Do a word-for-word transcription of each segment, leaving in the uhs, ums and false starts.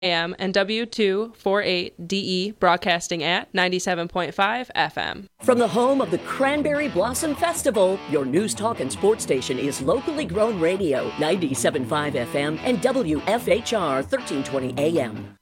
A M and W two forty-eight D E broadcasting at ninety-seven point five F M. From the home of the Cranberry Blossom Festival, your news, talk, and sports station is locally grown radio, ninety-seven point five F M and W F H R thirteen twenty A M.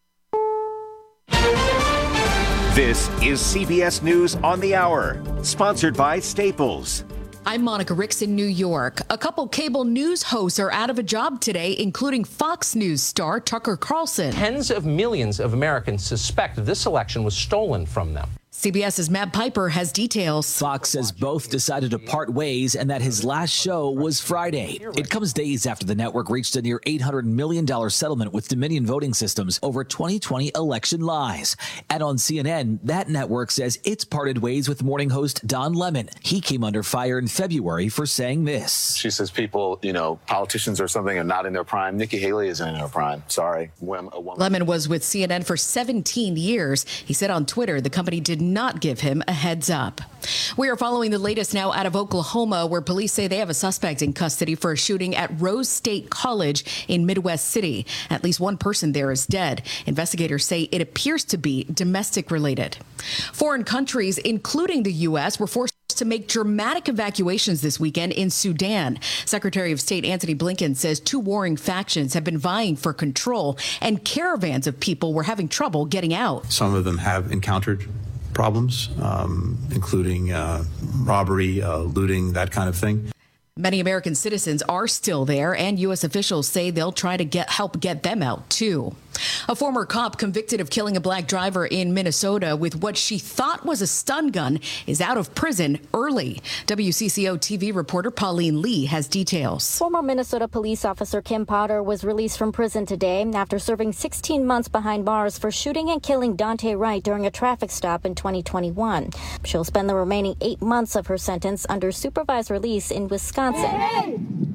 This is C B S News on the Hour, sponsored by Staples. I'm Monica Ricks in New York. A couple cable news hosts are out of a job today, including Fox News star Tucker Carlson. Tens of millions of Americans suspect this election was stolen from them. CBS's Matt Piper has details. Fox says both decided to part ways and that his last show was Friday. It comes days after the network reached a near eight hundred million dollars settlement with Dominion Voting Systems over twenty twenty election lies. And on C N N, that network says it's parted ways with morning host Don Lemon. He came under fire in February for saying this. She says people, you know, politicians or something are not in their prime. Nikki Haley isn't in her prime. Sorry. Lemon was with C N N for seventeen years. He said on Twitter the company did not give him a heads up. We are following the latest now out of Oklahoma, where police say they have a suspect in custody for a shooting at Rose State College in Midwest City. At least one person there is dead. Investigators say it appears to be domestic related. Foreign countries, including the U S, were forced to make dramatic evacuations this weekend in Sudan. Secretary of State Antony Blinken says two warring factions have been vying for control, and caravans of people were having trouble getting out. Some of them have encountered problems, um, including uh, robbery, uh, looting, that kind of thing. Many American citizens are still there, and U S officials say they'll try to get help get them out, too. A former cop convicted of killing a black driver in Minnesota with what she thought was a stun gun is out of prison early. W C C O T V reporter Pauline Lee has details. Former Minnesota police officer Kim Potter was released from prison today after serving sixteen months behind bars for shooting and killing Dante Wright during a traffic stop in twenty twenty-one. She'll spend the remaining eight months of her sentence under supervised release in Wisconsin. Hey,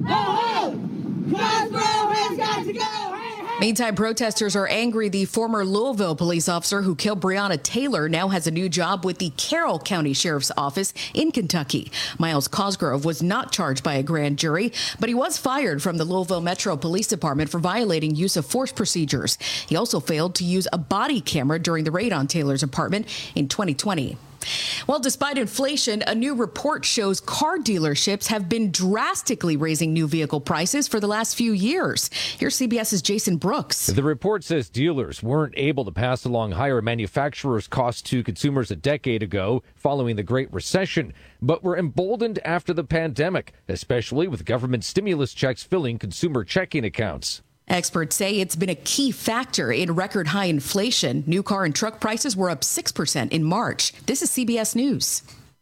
ho, ho! Crossboro has got to go! Meantime, protesters are angry the former Louisville police officer who killed Breonna Taylor now has a new job with the Carroll County Sheriff's Office in Kentucky. Miles Cosgrove was not charged by a grand jury, but he was fired from the Louisville Metro Police Department for violating use of force procedures. He also failed to use a body camera during the raid on Taylor's apartment in twenty twenty. Well, despite inflation, a new report shows car dealerships have been drastically raising new vehicle prices for the last few years. Here's CBS's Jason Brooks. The report says dealers weren't able to pass along higher manufacturers' costs to consumers a decade ago following the Great Recession, but were emboldened after the pandemic, especially with government stimulus checks filling consumer checking accounts. Experts say it's been a key factor in record high inflation. New car and truck prices were up six percent in March. This is C B S News.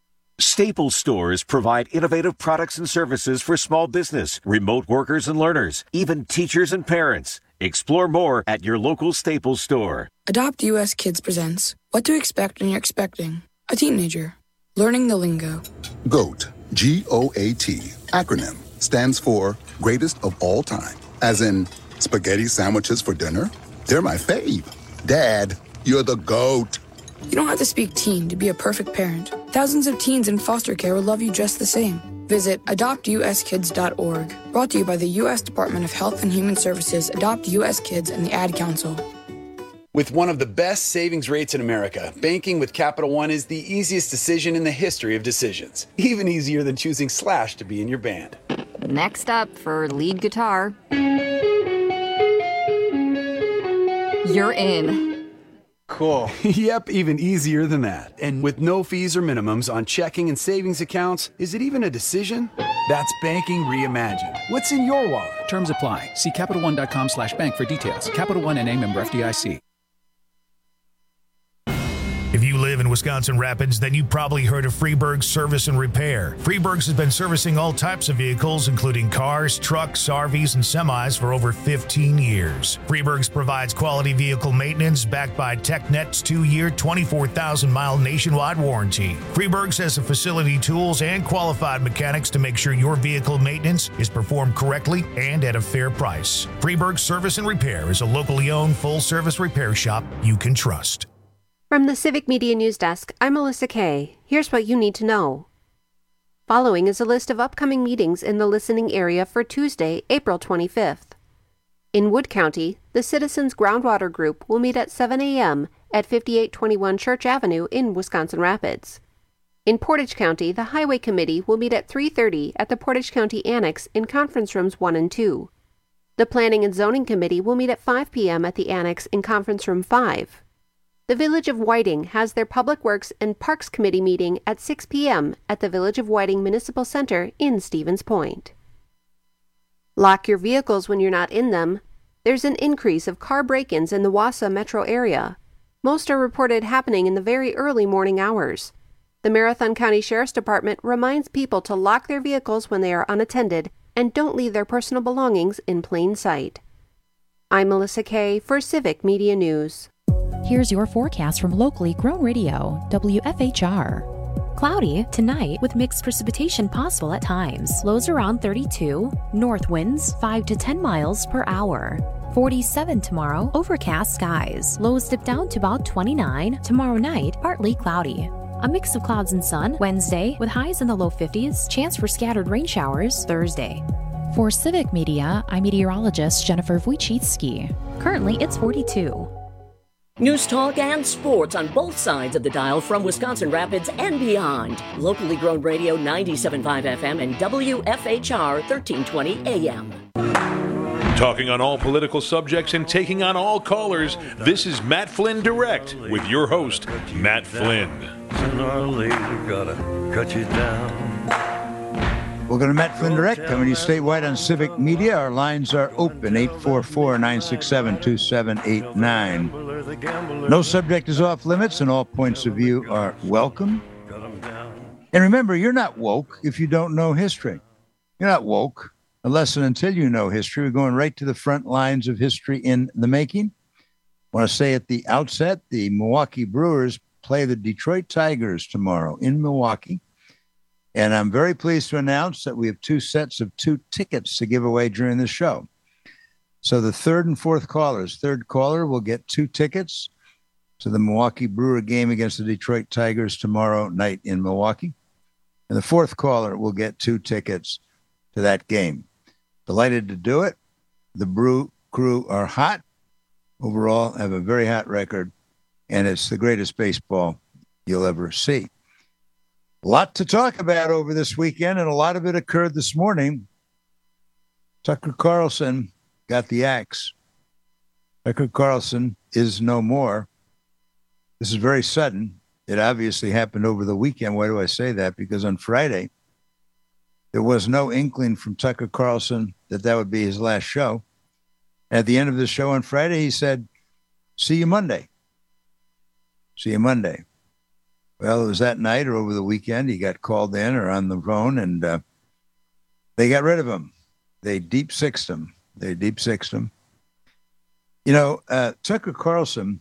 Staples stores provide innovative products and services for small business, remote workers and learners, even teachers and parents. Explore more at your local Staples store. Adopt U S Kids presents What to Expect When You're Expecting a Teenager. Learning the lingo. GOAT, G O A T, acronym, stands for Greatest of All Time. As in, spaghetti sandwiches for dinner? They're my fave. Dad, you're the GOAT. You don't have to speak teen to be a perfect parent. Thousands of teens in foster care will love you just the same. Visit adopt u s kids dot org. Brought to you by the U S Department of Health and Human Services, Adopt U S Kids, and the Ad Council. With one of the best savings rates in America, banking with Capital One is the easiest decision in the history of decisions. Even easier than choosing Slash to be in your band. Next up for lead guitar. You're in. Cool. Yep, even easier than that. And with no fees or minimums on checking and savings accounts, is it even a decision? That's banking reimagined. What's in your wallet? Terms apply. See Capital One dot com slash bank for details. Capital One N A member F D I C. If you live in Wisconsin Rapids, then you probably heard of Freeburg's Service and Repair. Freeburg's has been servicing all types of vehicles, including cars, trucks, R Vs, and semis for over fifteen years. Freeburg's provides quality vehicle maintenance backed by TechNet's two-year, twenty-four thousand mile nationwide warranty. Freeburg's has the facility tools and qualified mechanics to make sure your vehicle maintenance is performed correctly and at a fair price. Freeburg's Service and Repair is a locally owned full-service repair shop you can trust. From the Civic Media News Desk, I'm Melissa Kay. Here's what you need to know. Following is a list of upcoming meetings in the listening area for Tuesday, April twenty-fifth. In Wood County, the Citizens Groundwater Group will meet at seven a.m. at fifty-eight twenty-one Church Avenue in Wisconsin Rapids. In Portage County, the Highway Committee will meet at three thirty at the Portage County Annex in Conference Rooms one and two. The Planning and Zoning Committee will meet at five p.m. at the Annex in Conference Room five. The Village of Whiting has their Public Works and Parks Committee meeting at six p.m. at the Village of Whiting Municipal Center in Stevens Point. Lock your vehicles when you're not in them. There's an increase of car break-ins in the Wausau metro area. Most are reported happening in the very early morning hours. The Marathon County Sheriff's Department reminds people to lock their vehicles when they are unattended and don't leave their personal belongings in plain sight. I'm Melissa Kay for Civic Media News. Here's your forecast from locally grown radio, W F H R. Cloudy tonight with mixed precipitation possible at times. Lows around thirty-two. North winds five to ten miles per hour. forty-seven tomorrow. Overcast skies. Lows dip down to about twenty-nine. Tomorrow night, partly cloudy. A mix of clouds and sun Wednesday with highs in the low fifties. Chance for scattered rain showers Thursday. For Civic Media, I'm meteorologist Jennifer Wojcicki. Currently, it's forty-two. News talk and sports on both sides of the dial from Wisconsin Rapids and beyond. Locally grown radio ninety-seven point five F M and W F H R thirteen twenty A M. Talking on all political subjects and taking on all callers, this is Matt Flynn Direct with your host, Matt Flynn. Sooner or later, gotta cut you down. Welcome to Matt Flynn Direct, coming to you statewide on Civic Media. Our lines are open, eight four four, nine six seven, two seven eight nine. No subject is off limits, and all points of view are welcome. And remember, you're not woke if you don't know history. You're not woke unless and until you know history. We're going right to the front lines of history in the making. I want to say at the outset, the Milwaukee Brewers play the Detroit Tigers tomorrow in Milwaukee. And I'm very pleased to announce that we have two sets of two tickets to give away during the show. So the third and fourth callers, third caller will get two tickets to the Milwaukee Brewer game against the Detroit Tigers tomorrow night in Milwaukee. And the fourth caller will get two tickets to that game. Delighted to do it. The Brew crew are hot. Overall, have a very hot record. And it's the greatest baseball you'll ever see. A lot to talk about over this weekend, and a lot of it occurred this morning. Tucker Carlson got the axe. Tucker Carlson is no more. This is very sudden. It obviously happened over the weekend. Why do I say that? Because on Friday, there was no inkling from Tucker Carlson that that would be his last show. At the end of the show on Friday, he said, see you Monday. See you Monday. Well, it was that night or over the weekend. He got called in or on the phone, and uh, they got rid of him. They deep sixed him. They deep sixed him. You know, uh, Tucker Carlson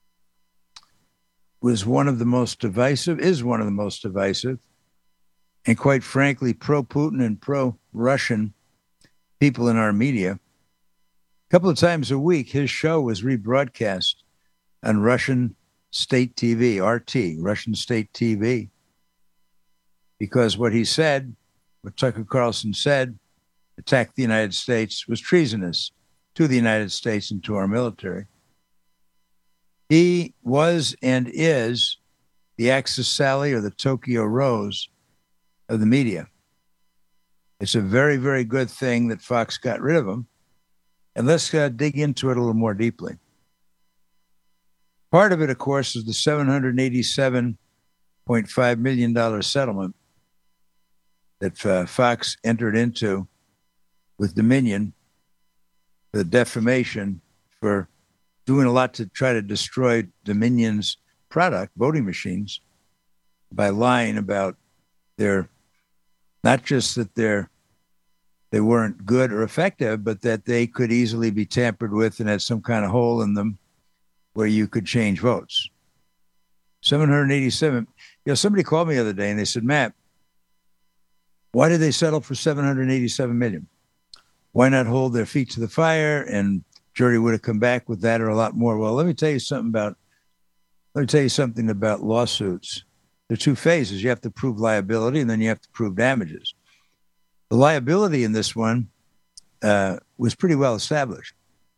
was one of the most divisive, is one of the most divisive, and quite frankly, pro-Putin and pro-Russian people in our media. A couple of times a week, his show was rebroadcast on Russian state T V, R T, Russian state T V, because what he said, what Tucker Carlson said, attacked the United States, was treasonous to the United States and to our military. He was and is the Axis Sally or the Tokyo Rose of the media. It's a very, very good thing that Fox got rid of him. And let's uh, dig into it a little more deeply. Part of it, of course, is the seven hundred eighty-seven point five million dollars settlement that uh, Fox entered into with Dominion for the defamation for doing a lot to try to destroy Dominion's product, voting machines, by lying about their, not just that they're, they weren't good or effective, but that they could easily be tampered with and had some kind of hole in them where you could change votes. seven hundred eighty-seven. You know, somebody called me the other day and they said, Matt, why did they settle for seven hundred eighty-seven million? Why not hold their feet to the fire and jury would have come back with that or a lot more? Well, let me tell you something about, let me tell you something about lawsuits. There are two phases. You have to prove liability and then you have to prove damages. The liability in this one uh, was pretty well established.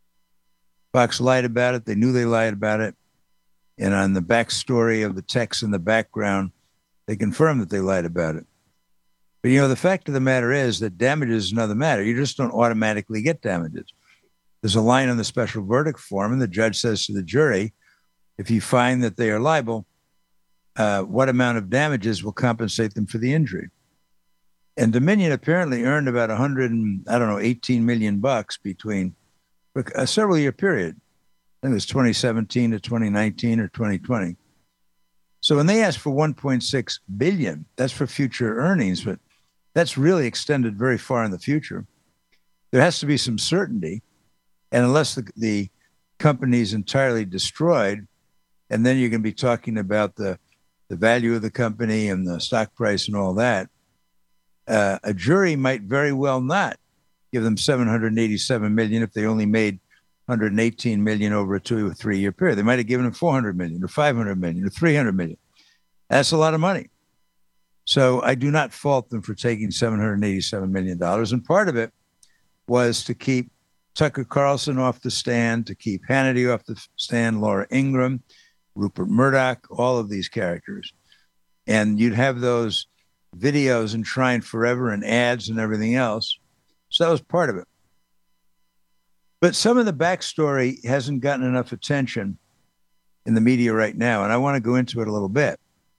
Fox lied about it. They knew they lied about it. And on the backstory of the text in the background, they confirmed that they lied about it. But, you know, the fact of the matter is that damages is another matter. You just don't automatically get damages. There's a line on the special verdict form, and the judge says to the jury, if you find that they are liable, uh, what amount of damages will compensate them for the injury? And Dominion apparently earned about one hundred and, I don't know, eighteen million bucks between a several year period. I think it was twenty seventeen to twenty nineteen or twenty twenty. So when they asked for one point six billion, that's for future earnings, but that's really extended very far in the future. There has to be some certainty. And unless the, the company is entirely destroyed, and then you're going to be talking about the, the value of the company and the stock price and all that, uh, a jury might very well not give them seven hundred eighty-seven million if they only made one hundred eighteen million over a two or three year period. They might have given them four hundred million or five hundred million or three hundred million. That's a lot of money. So I do not fault them for taking seven hundred eighty-seven million dollars. And part of it was to keep Tucker Carlson off the stand, to keep Hannity off the stand, Laura Ingraham, Rupert Murdoch, all of these characters. And you'd have those videos enshrined forever and ads and everything else. So that was part of it. But some of the backstory hasn't gotten enough attention in the media right now, and I want to go into it a little bit.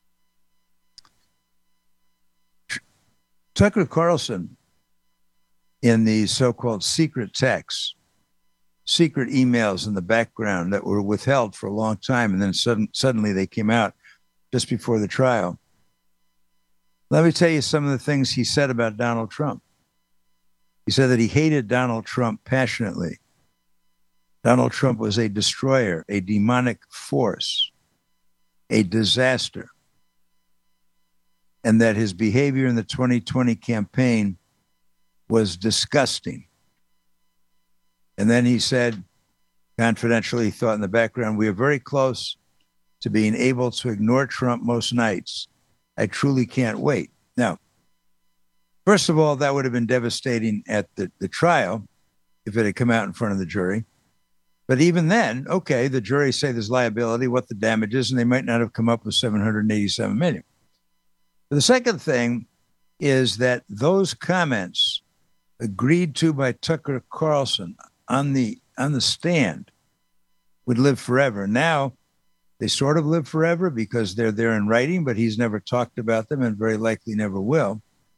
Tucker Carlson, in these so-called secret texts, secret emails in the background that were withheld for a long time, and then sudden, suddenly they came out just before the trial. Let me tell you some of the things he said about Donald Trump. He said that he hated Donald Trump passionately. Donald Trump was a destroyer, a demonic force, a disaster, and that his behavior in the twenty twenty campaign was disgusting. And then he said, confidentially, he thought in the background, we are very close to being able to ignore Trump most nights. I truly can't wait. Now, first of all, that would have been devastating at the, the trial if it had come out in front of the jury. But even then, okay, the jury say there's liability, what the damage is, and they might not have come up with seven hundred eighty-seven million. But the second thing is that those comments agreed to by Tucker Carlson on the on the stand would live forever. Now, they sort of live forever because they're there in writing, but he's never talked about them and very likely never will.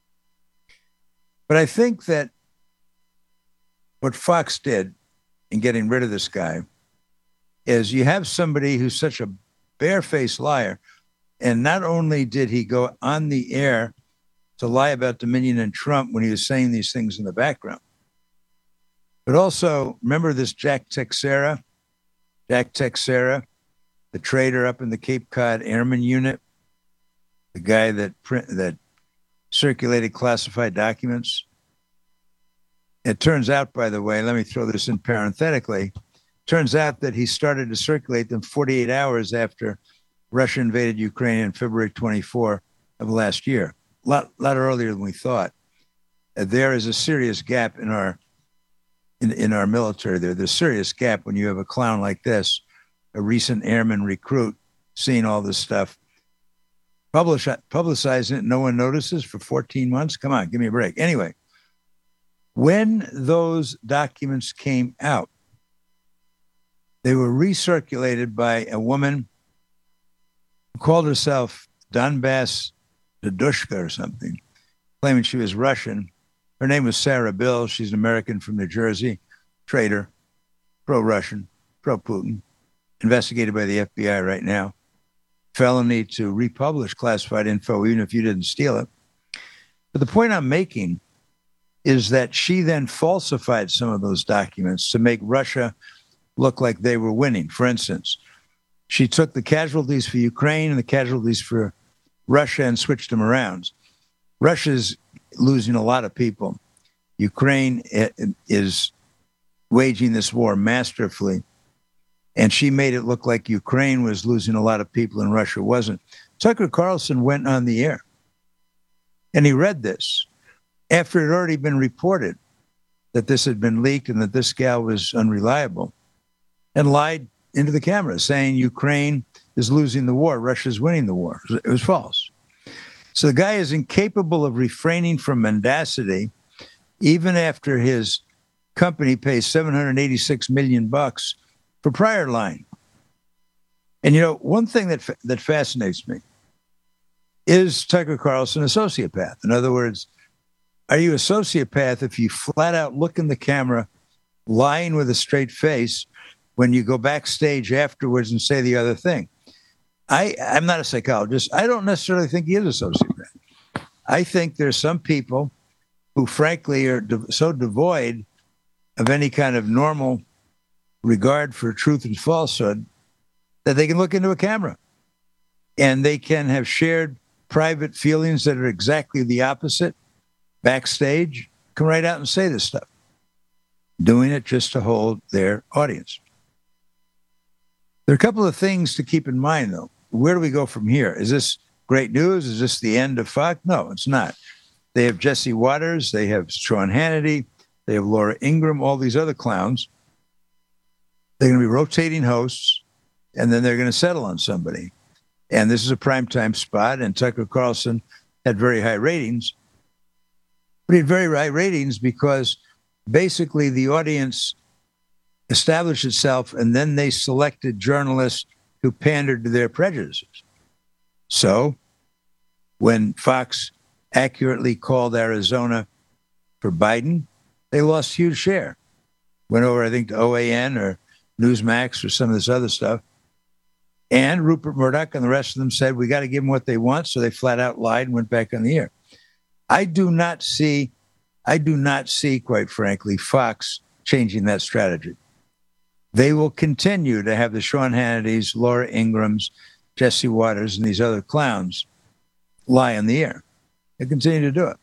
But I think that what Fox did in getting rid of this guy is you have somebody who's such a barefaced liar, and not only did he go on the air to lie about Dominion and Trump when he was saying these things in the background, but also remember this Jack Teixeira, Jack Teixeira, the traitor up in the Cape Cod Airmen Unit, the guy that print, that circulated classified documents. It turns out, by the way, let me throw this in parenthetically, turns out that he started to circulate them forty-eight hours after Russia invaded Ukraine on February twenty-fourth of last year. A lot, lot earlier than we thought. Uh, there is a serious gap in our in, in our military there. There's a serious gap when you have a clown like this, a recent airman recruit, seeing all this stuff, publish, publicizing it, no one notices for fourteen months. Come on, give me a break. Anyway, when those documents came out, they were recirculated by a woman who called herself Donbass Dadushka or something, claiming she was Russian. Her name was Sarah Bill. She's an American from New Jersey, traitor, pro-Russian, pro-Putin, investigated by the F B I right now. Felony to republish classified info, even if you didn't steal it. But the point I'm making is that she then falsified some of those documents to make Russia look like they were winning. For instance, she took the casualties for Ukraine and the casualties for Russia and switched them around. Russia's losing a lot of people. Ukraine is waging this war masterfully. And she made it look like Ukraine was losing a lot of people and Russia wasn't. Tucker Carlson went on the air and he read this after it had already been reported that this had been leaked and that this gal was unreliable. and lied into the camera saying Ukraine is losing the war, Russia's winning the war. It was false. So the guy is incapable of refraining from mendacity even after his company pays seven hundred eighty-six million bucks for prior lying. And, you know, one thing that that fascinates me is Tucker Carlson a sociopath? In other words, are you a sociopath if you flat out look in the camera, lying with a straight face, when you go backstage afterwards and say the other thing? I, I'm not a psychologist. I don't necessarily think he is a sociopath. I think there's some people who, frankly, are de- so devoid of any kind of normal regard for truth and falsehood that they can look into a camera and they can have shared private feelings that are exactly the opposite backstage, come right out and say this stuff, doing it just to hold their audience. There are a couple of things to keep in mind, though. Where do we go from here? Is this great news? Is this the end of Fox? No, it's not. They have Jesse Waters. They have Sean Hannity. They have Laura Ingraham, all these other clowns. They're going to be rotating hosts, and then they're going to settle on somebody. And this is a primetime spot, and Tucker Carlson had very high ratings. But he had very high ratings because basically the audience established itself, and then they selected journalists who pandered to their prejudices. So when Fox accurately called Arizona for Biden, they lost a huge share. Went over, I think, to O A N or Newsmax or some of this other stuff. And Rupert Murdoch and the rest of them said, we got to give them what they want. So they flat out lied and went back on the air. I do not see, I do not see, quite frankly, Fox changing that strategy. They will continue to have the Sean Hannitys, Laura Ingrams, Jesse Waters, and these other clowns lie on the air. They continue to do it.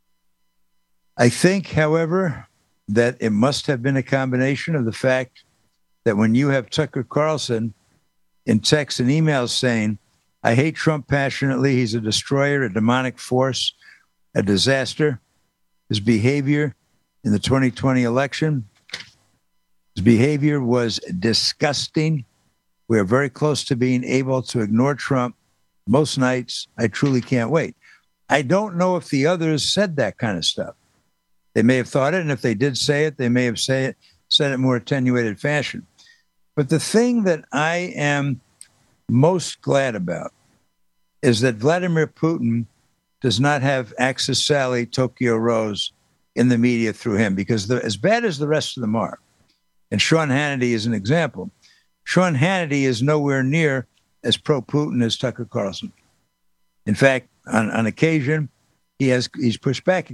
I think, however, that it must have been a combination of the fact that when you have Tucker Carlson in texts and emails saying, I hate Trump passionately, he's a destroyer, a demonic force, a disaster, his behavior in the twenty twenty election, his behavior was disgusting. We are very close to being able to ignore Trump most nights. I truly can't wait. I don't know if the others said that kind of stuff. They may have thought it, and if they did say it, they may have say it, said it in more attenuated fashion. But the thing that I am most glad about is that Vladimir Putin does not have Axis Sally, Tokyo Rose in the media through him, because the, as bad as the rest of them are, and Sean Hannity is an example, Sean Hannity is nowhere near as pro-Putin as Tucker Carlson. In fact, on, on occasion, he has he's pushed back.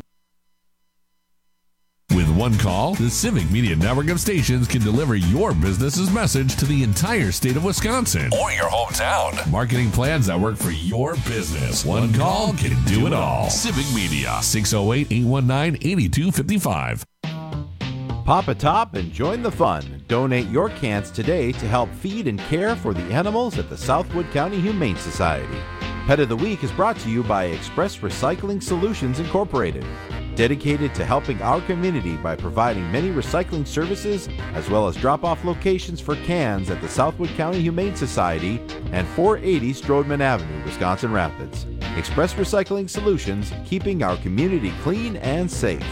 With one call, the Civic Media Network of stations can deliver your business's message to the entire state of Wisconsin or your hometown. Marketing plans that work for your business. One call can do it all. Civic Media, six oh eight, eight one nine, eight two five five. Pop a top and join the fun. Donate your cans today to help feed and care for the animals at the Southwood County Humane Society. Pet of the Week is brought to you by Express Recycling Solutions Incorporated, dedicated to helping our community by providing many recycling services as well as drop-off locations for cans at the Southwood County Humane Society and four eighty Strodman Avenue, Wisconsin Rapids. Express Recycling Solutions, keeping our community clean and safe.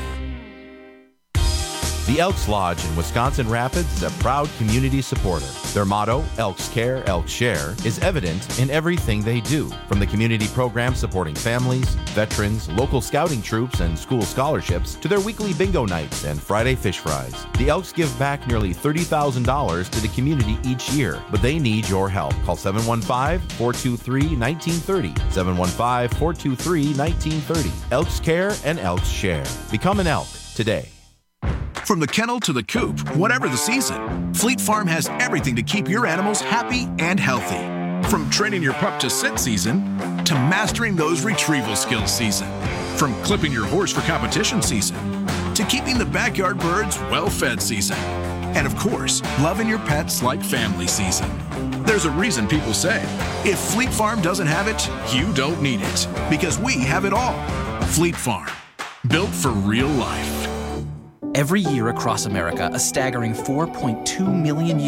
The Elks Lodge in Wisconsin Rapids is a proud community supporter. Their motto, Elks Care, Elks Share, is evident in everything they do, from the community programs supporting families, veterans, local scouting troops, and school scholarships, to their weekly bingo nights and Friday fish fries. The Elks give back nearly thirty thousand dollars to the community each year, but they need your help. Call seven one five, four two three, one nine three zero, seven one five, four two three, one nine three zero. Elks Care and Elks Share. Become an elk today. From the kennel to the coop, whatever the season, Fleet Farm has everything to keep your animals happy and healthy. From training your pup to sit season, to mastering those retrieval skills season. From clipping your horse for competition season, to keeping the backyard birds well-fed season. And of course, loving your pets like family season. There's a reason people say, if Fleet Farm doesn't have it, you don't need it. Because we have it all. Fleet Farm, built for real life. Every year across America, a staggering four point two million youth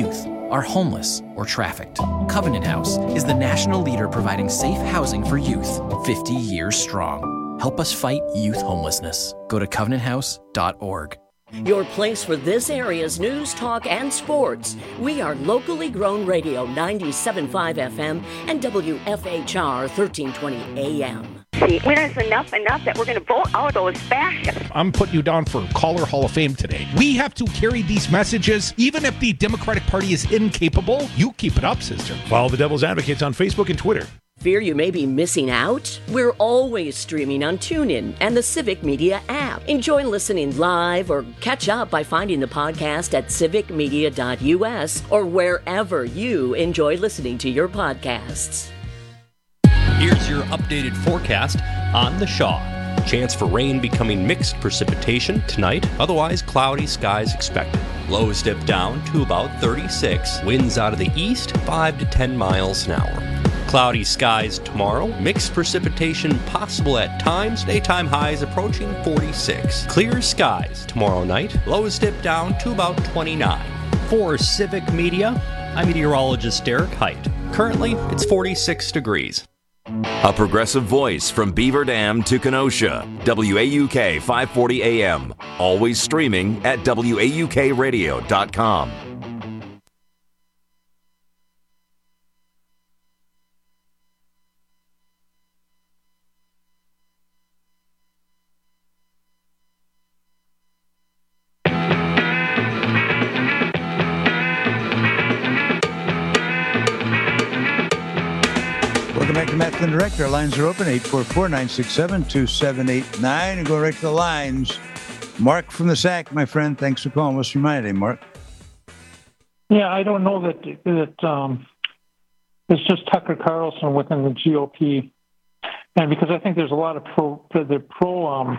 are homeless or trafficked. Covenant House is the national leader providing safe housing for youth, fifty years strong. Help us fight youth homelessness. Go to covenant house dot org. Your place for this area's news, talk, and sports. We are locally grown radio ninety-seven point five F M and W F H R thirteen twenty A M. See, when it's enough, enough that we're going to vote out those fascists. I'm putting you down for Caller Hall of Fame today. We have to carry these messages, even if the Democratic Party is incapable. You keep it up, sister. Follow the Devil's Advocates on Facebook and Twitter. Fear you may be missing out? We're always streaming on TuneIn and the Civic Media app. Enjoy listening live or catch up by finding the podcast at civic media dot U S or wherever you enjoy listening to your podcasts. Here's your updated forecast on the Shaw. Chance for rain becoming mixed precipitation tonight, otherwise cloudy skies expected. Lows dip down to about thirty-six. Winds out of the east, five to ten miles an hour. Cloudy skies tomorrow, mixed precipitation possible at times, daytime highs approaching forty-six. Clear skies tomorrow night, lows dip down to about twenty-nine. For Civic Media, I'm meteorologist Derek Height. Currently, it's forty-six degrees. A progressive voice from Beaver Dam to Kenosha. W A U K five forty A M. Always streaming at W A U K radio dot com. Matt Flynn Direct. Our lines are open, eight four four, nine six seven, two seven eight nine. And go right to the lines. Mark from the S A C, my friend. Thanks for calling. What's your mind today, Mark? Yeah, I don't know that that um, it's just Tucker Carlson within the G O P. And because I think there's a lot of pro, the pro um,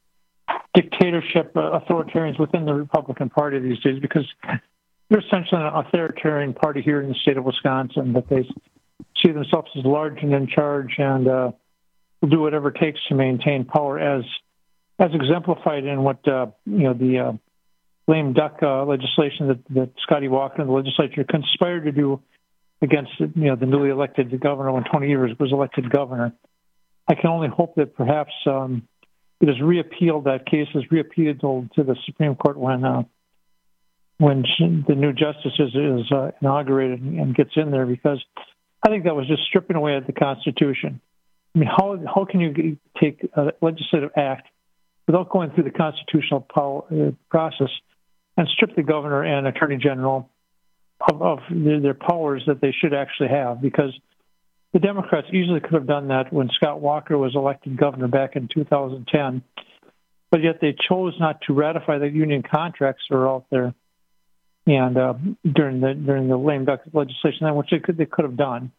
dictatorship uh, authoritarians within the Republican Party these days, because they're essentially an authoritarian party here in the state of Wisconsin, that they see themselves as large and in charge, and uh, will do whatever it takes to maintain power, as as exemplified in what uh, you know the uh, lame duck uh, legislation that, that Scotty Walker and the legislature conspired to do against you know the newly elected governor when Tony Evers was elected governor. I can only hope that perhaps um, it is reappealed. That case is reappealed to the Supreme Court when uh, when the new justice is, is uh, inaugurated and gets in there, because I think that was just stripping away at the Constitution. I mean, how how can you take a legislative act without going through the constitutional power, uh, process and strip the governor and attorney general of, of their, their powers that they should actually have? Because the Democrats easily could have done that when Scott Walker was elected governor back in two thousand ten, but yet they chose not to ratify the union contracts that are out there. And uh, during the during the lame duck legislation, which they could they could have done,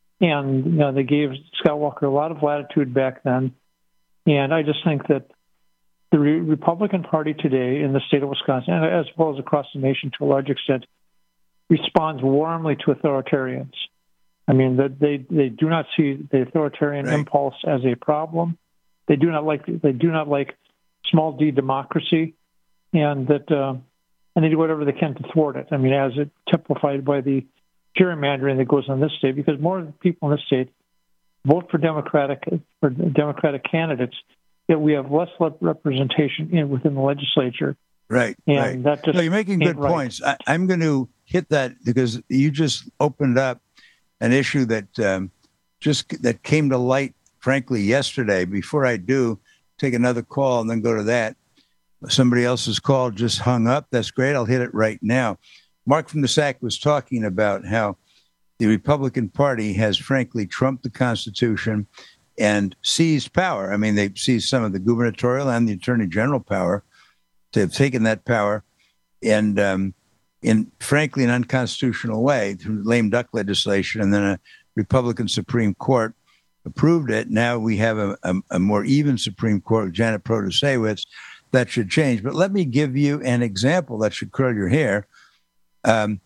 and you know they gave Scott Walker a lot of latitude back then, and I just think that the Re- Republican Party today in the state of Wisconsin, and as well as across the nation to a large extent, responds warmly to authoritarians. I mean that they, they do not see the authoritarian right. impulse as a problem. They do not like they do not like small d democracy, and that. Uh, And they do whatever they can to thwart it. I mean, as it typified by the gerrymandering that goes on in this state, because more people in this state vote for Democratic for Democratic candidates, yet we have less representation in within the legislature. Right. And right. that just no, you're making good right. points. I, I'm going to hit that because you just opened up an issue that um, just that came to light, frankly, yesterday. Before I do, take another call and then go to that. Somebody else's call just hung up. That's great. I'll hit it right now. Mark from the S A C was talking about how the Republican Party has, frankly, trumped the Constitution and seized power. I mean, they've seized some of the gubernatorial and the attorney general power. They've taken that power and, um, in, frankly, an unconstitutional way through lame duck legislation, and then a Republican Supreme Court approved it. Now we have a, a, a more even Supreme Court with Janet Protasewicz. That should change. But let me give you an example that should curl your hair. Um,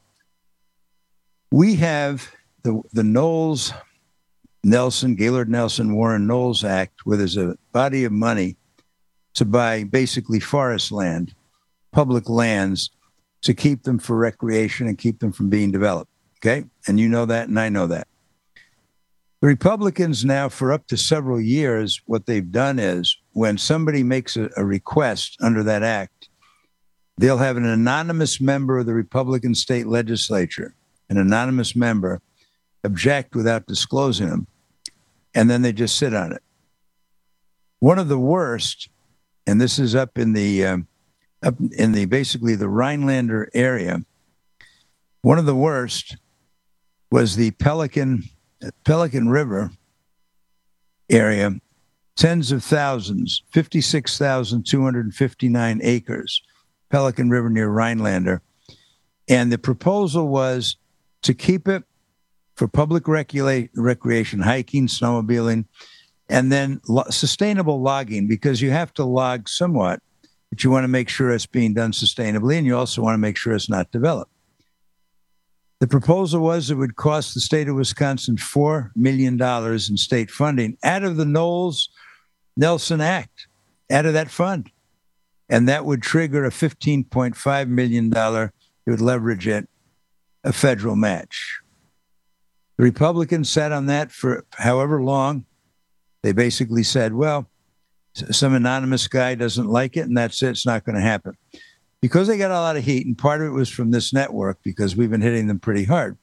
we have the the Knowles Nelson, Gaylord Nelson Warren Knowles Act, where there's a body of money to buy basically forest land, public lands to keep them for recreation and keep them from being developed. Okay? And you know that, and I know that. The Republicans now, for up to several years, what they've done is when somebody makes a, a request under that act, they'll have an anonymous member of the Republican state legislature, an anonymous member, object without disclosing them, and then they just sit on it. One of the worst, and this is up in the um, up in the basically the Rhinelander area, one of the worst was the Pelican Pelican River area, tens of thousands, fifty-six thousand two hundred fifty-nine acres, Pelican River near Rhinelander. And the proposal was to keep it for public recula- recreation, hiking, snowmobiling, and then lo- sustainable logging, because you have to log somewhat, but you want to make sure it's being done sustainably, and you also want to make sure it's not developed. The proposal was it would cost the state of Wisconsin four million dollars in state funding out of the Knowles-Nelson Act, out of that fund. And that would trigger a fifteen point five million dollars, it would leverage it, a federal match. The Republicans sat on that for however long. They basically said, well, some anonymous guy doesn't like it, and that's it. It's not going to happen. Because they got a lot of heat, and part of it was from this network, because we've been hitting them pretty hard,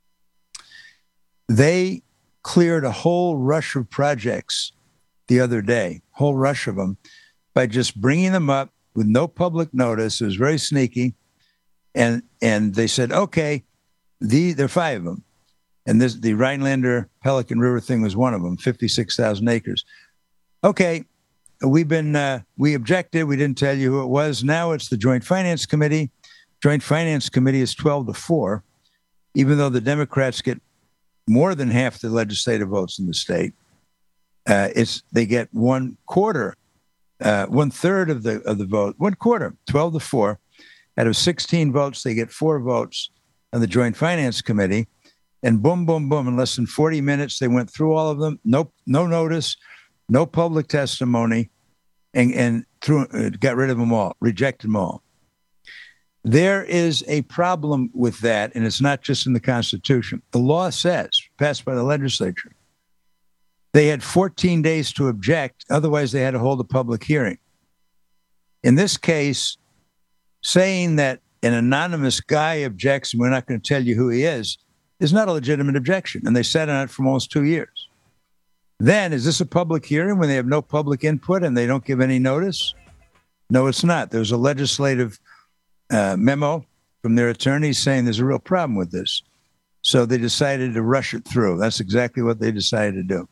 they cleared a whole rush of projects the other day, whole rush of them, by just bringing them up with no public notice. It was very sneaky. And and they said, okay, the, there are five of them. And this, the Rhinelander Pelican River thing was one of them, fifty-six thousand acres. Okay, we've been, uh, we objected. We didn't tell you who it was. Now it's the Joint Finance Committee. Joint Finance Committee is twelve to four, even though the Democrats get more than half the legislative votes in the state. Uh, it's they get one quarter, uh, one third of the of the vote, one quarter, twelve to four. Out of sixteen votes, they get four votes on the Joint Finance Committee. And boom, boom, boom, in less than forty minutes, they went through all of them. No, no notice, no public testimony, and, and threw, uh, got rid of them all, rejected them all. There is a problem with that, and it's not just in the Constitution. The law says, passed by the legislature, they had fourteen days to object. Otherwise, they had to hold a public hearing. In this case, saying that an anonymous guy objects and we're not going to tell you who he is, is not a legitimate objection. And they sat on it for almost two years. Then, is this a public hearing when they have no public input and they don't give any notice? No, it's not. There's a legislative uh, memo from their attorneys saying there's a real problem with this. So they decided to rush it through. That's exactly what they decided to do.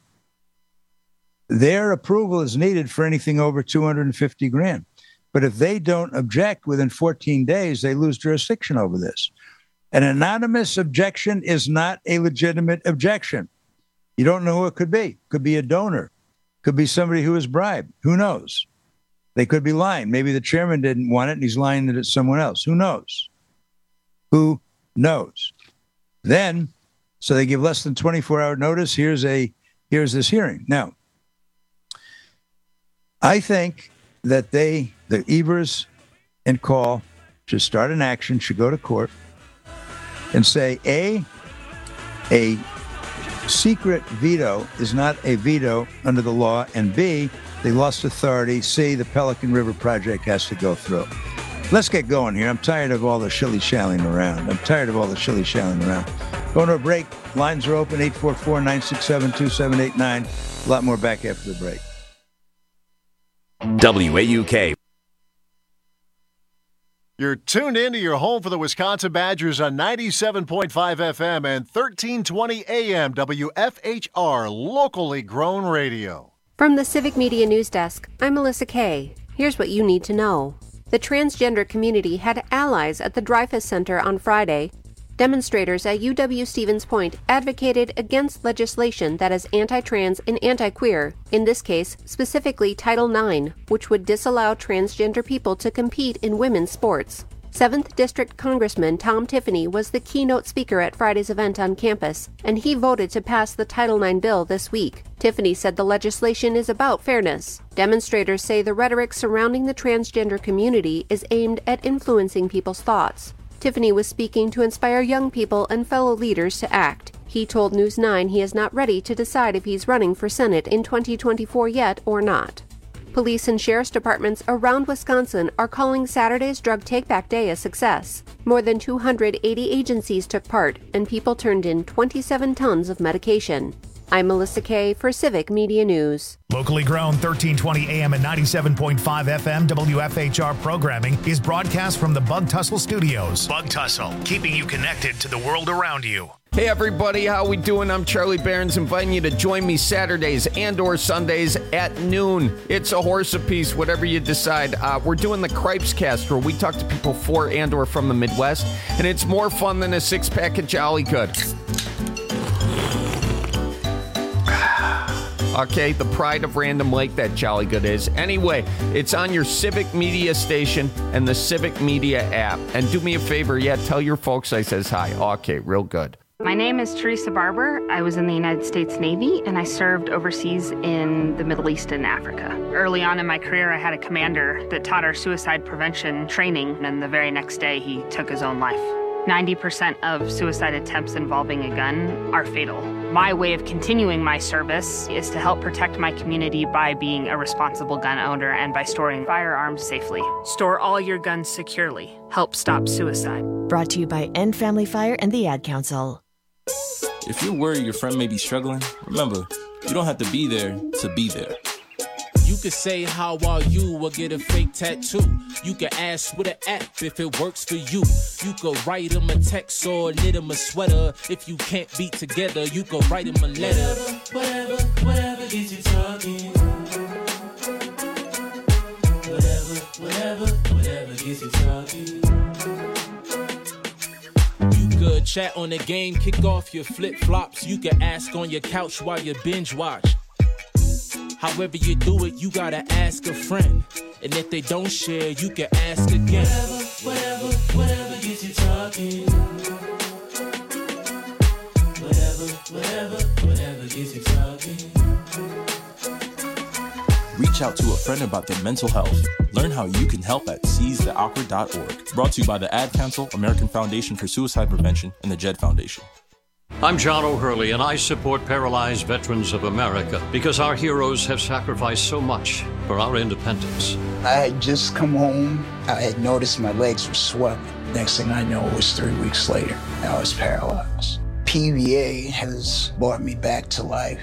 Their approval is needed for anything over two hundred fifty grand. But if they don't object within fourteen days, they lose jurisdiction over this. An anonymous objection is not a legitimate objection. You don't know who it could be. Could be a donor. Could be somebody who was bribed. Who knows? They could be lying. Maybe the chairman didn't want it and he's lying that it's someone else. Who knows? Who knows? Then, so they give less than twenty-four hour notice. Here's a here's this hearing. Now, I think that they, the Evers and Call, should start an action, should go to court and say, A, a secret veto is not a veto under the law, and B, they lost authority. C, the Pelican River project has to go through. Let's get going here. I'm tired of all the shilly-shallying around. I'm tired of all the shilly-shallying around. Going to a break. Lines are open, eight four four, nine six seven, two seven eight nine. A lot more back after the break. W A U K. You're tuned in to your home for the Wisconsin Badgers on ninety-seven point five F M and thirteen twenty A M W F H R, locally grown radio. From the Civic Media News Desk, I'm Melissa Kay. Here's what you need to know. The transgender community had allies at the Dreyfus Center on Friday. Demonstrators at U W-Stevens Point advocated against legislation that is anti-trans and anti-queer, in this case, specifically Title nine, which would disallow transgender people to compete in women's sports. seventh District Congressman Tom Tiffany was the keynote speaker at Friday's event on campus, and he voted to pass the Title nine bill this week. Tiffany said the legislation is about fairness. Demonstrators say the rhetoric surrounding the transgender community is aimed at influencing people's thoughts. Tiffany was speaking to inspire young people and fellow leaders to act. He told News nine he is not ready to decide if he's running for Senate in twenty twenty-four yet or not. Police and sheriff's departments around Wisconsin are calling Saturday's Drug Take-Back Day a success. More than two hundred eighty agencies took part, and people turned in twenty-seven tons of medication. I'm Melissa Kay for Civic Media News. Locally grown thirteen twenty A M and ninety-seven point five F M W F H R programming is broadcast from the Bug Tussle Studios. Bug Tussle, keeping you connected to the world around you. Hey everybody, how we doing? I'm Charlie Barons, inviting you to join me Saturdays and or Sundays at noon. It's a horse apiece, whatever you decide. Uh, we're doing the Cripes Cast, where we talk to people for and or from the Midwest, and it's more fun than a six-pack of Jolly Good. Okay, the pride of Random Lake, that Jolly Good is. Anyway, it's on your Civic Media station and the Civic Media app. And do me a favor, yeah, tell your folks I says hi. Okay, real good. My name is Teresa Barber. I was in the United States Navy, and I served overseas in the Middle East and Africa. Early on in my career, I had a commander that taught our suicide prevention training, and the very next day, he took his own life. ninety percent of suicide attempts involving a gun are fatal. My way of continuing my service is to help protect my community by being a responsible gun owner and by storing firearms safely. Store all your guns securely. Help stop suicide. Brought to you by End Family Fire and the Ad Council. If you're worried your friend may be struggling, remember, you don't have to be there to be there. You could say, how are you, or get a fake tattoo. You could ask with an app if it works for you. You could write them a text or knit them a sweater. If you can't be together, you could write them a letter. Whatever, whatever, whatever gets you talking. Whatever, whatever, whatever gets you talking. You could chat on the game, kick off your flip-flops. You could ask on your couch while you binge watch. However you do it, you gotta ask a friend. And if they don't share, you can ask again. Whatever, whatever, whatever gets you talking. Whatever, whatever, whatever gets you talking. Reach out to a friend about their mental health. Learn how you can help at seize the awkward dot org. Brought to you by the Ad Council, American Foundation for Suicide Prevention, and the Jed Foundation. I'm John O'Hurley, and I support Paralyzed Veterans of America because our heroes have sacrificed so much for our independence. I had just come home. I had noticed my legs were swelling. Next thing I know, it was three weeks later. I was paralyzed. P V A has brought me back to life.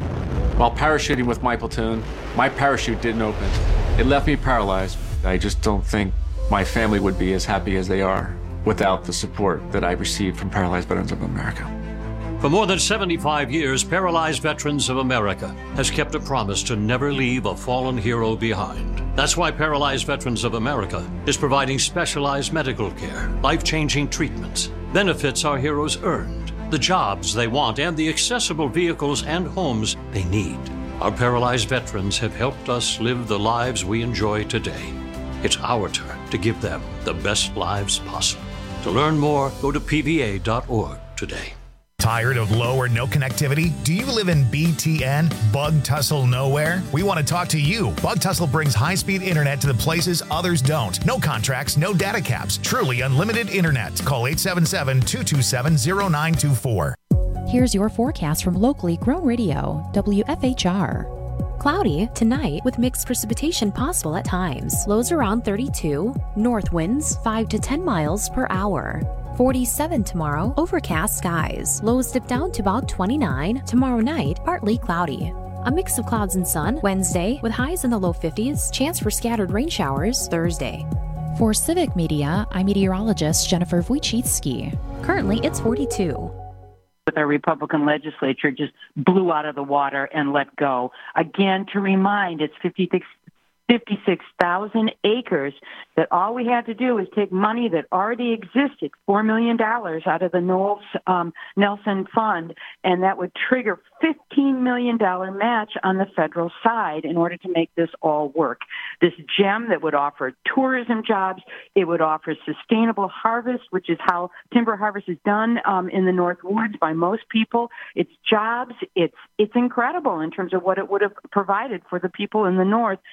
While parachuting with my platoon, my parachute didn't open. It left me paralyzed. I just don't think my family would be as happy as they are without the support that I received from Paralyzed Veterans of America. For more than seventy-five years, Paralyzed Veterans of America has kept a promise to never leave a fallen hero behind. That's why Paralyzed Veterans of America is providing specialized medical care, life-changing treatments, benefits our heroes earned, the jobs they want, and the accessible vehicles and homes they need. Our paralyzed veterans have helped us live the lives we enjoy today. It's our turn to give them the best lives possible. To learn more, go to P V A dot org today. Tired of low or no connectivity? Do you live in B T N, Bug Tussle Nowhere? We want to talk to you. Bug Tussle brings high-speed internet to the places others don't. No contracts, no data caps. Truly unlimited internet. Call eight seven seven, two two seven, zero nine two four. Here's your forecast from locally grown radio, W F H R. Cloudy tonight with mixed precipitation possible at times. Lows around thirty-two. North winds five to ten miles per hour. forty-seven tomorrow, overcast skies. Lows dip down to about twenty-nine. Tomorrow night, partly cloudy. A mix of clouds and sun Wednesday with highs in the low fifties. Chance for scattered rain showers Thursday. For Civic Media, I'm meteorologist Jennifer Wojcicki. Currently, it's forty-two. With our Republican legislature just blew out of the water and let go. Again, to remind, it's fifty-six thousand acres that all we had to do is take money that already existed, four million dollars out of the Knowles um, Nelson Fund, and that would trigger fifteen million dollars match on the federal side in order to make this all work. This gem that would offer tourism jobs, it would offer sustainable harvest, which is how timber harvest is done um, in the North Woods by most people. It's jobs. It's it's incredible in terms of what it would have provided for the people in the North and for